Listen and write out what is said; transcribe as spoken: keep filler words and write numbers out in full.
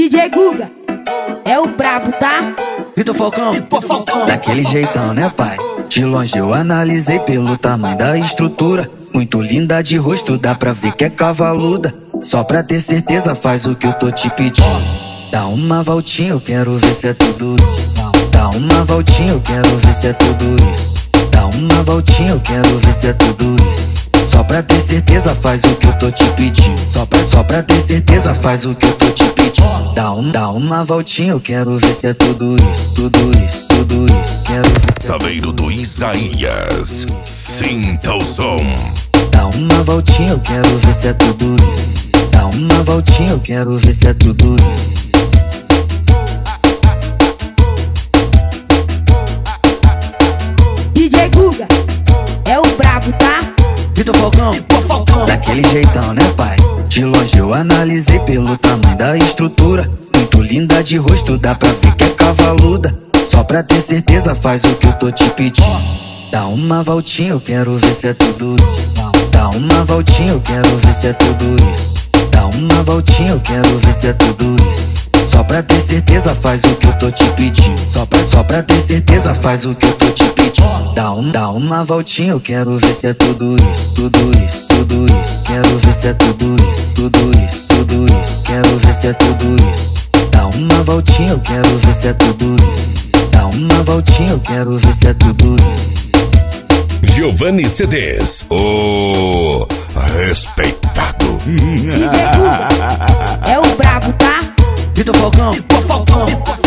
D J Guga é o brabo, tá? Vitor Falcão, Vitor Falcão. daquele jeitão, né, pai? De longe eu analisei pelo tamanho da estrutura. Muito linda de rosto, dá pra ver que é cavaluda. Só pra ter certeza faz o que eu tô te pedindo. Dá uma voltinha, eu quero ver se é tudo isso. Dá uma voltinha, eu quero ver se é tudo isso. Dá uma voltinha, eu quero ver se é tudo isso. Só pra ter certeza faz o que eu tô te pedindo. Só pra, só pra ter certeza faz o que eu tô te pedindo. Dá, um, dá uma voltinha, eu quero ver se é tudo isso. Tudo isso, tudo isso. Quero ver se é Saveiro do Isaías, sinta o som. Dá uma voltinha, eu quero ver se é tudo isso. Dá uma voltinha, eu quero ver se é tudo isso. D J Guga é o brabo, tá? Vitor Falcão, Vitor Falcão. daquele jeitão, né, pai? De longe eu analisei pelo tamanho da estrutura. Muito linda de rosto, dá pra ver que é cavaluda. Só pra ter certeza faz o que eu tô te pedindo. Dá uma voltinha, eu quero ver se é tudo isso. Dá uma voltinha, eu quero ver se é tudo isso. Dá uma voltinha, eu quero ver se é tudo isso. Só pra ter certeza faz o que eu tô te pedindo. Só pra, só pra ter certeza faz o que eu tô te pedindo. Dá, um, dá uma voltinha, eu quero ver se é tudo isso. Tudo isso, tudo isso. Quero ver se é tudo isso. Tudo isso, tudo isso. Quero ver se é tudo isso. Dá uma voltinha, eu quero ver se é tudo isso. Dá uma voltinha, eu quero ver se é tudo isso. Giovanni C Ds, o respeitado. D J Guga é o brabo, tá? Vitor Falcão, Vitor Falcão.